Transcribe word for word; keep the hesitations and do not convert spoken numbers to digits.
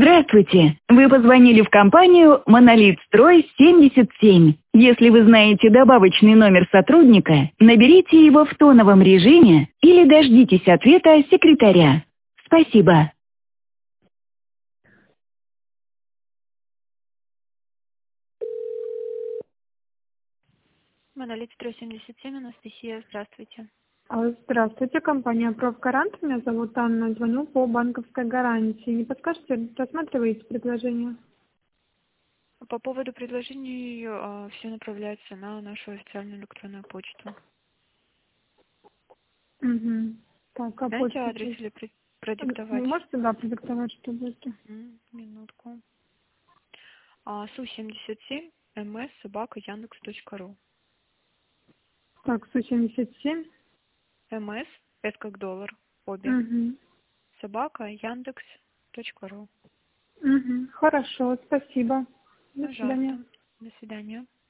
Здравствуйте! Вы позвонили в компанию «Монолитстрой семьдесят семь». Если вы знаете добавочный номер сотрудника, наберите его в тоновом режиме или дождитесь ответа секретаря. Спасибо. Монолитстрой семьдесят семь, Анастасия, здравствуйте. А, Здравствуйте, компания «Профгарант». Меня зовут Анна. Звоню по банковской гарантии. Не подскажете, рассматриваете предложение? По поводу предложений э, все направляется на нашу официальную электронную почту. Угу. Так, а Знаете почту адрес здесь? или при- продиктовать? Можете, да, продиктовать, что будет? М, Минутку. А, Су семьдесят семь мс собака яндекс точка ру. Так, Су семьдесят семь. МС это как доллар, обе. Угу. Собака яндекс точка ру. Угу. Хорошо, спасибо. До свидания. Пожалуйста. До свидания.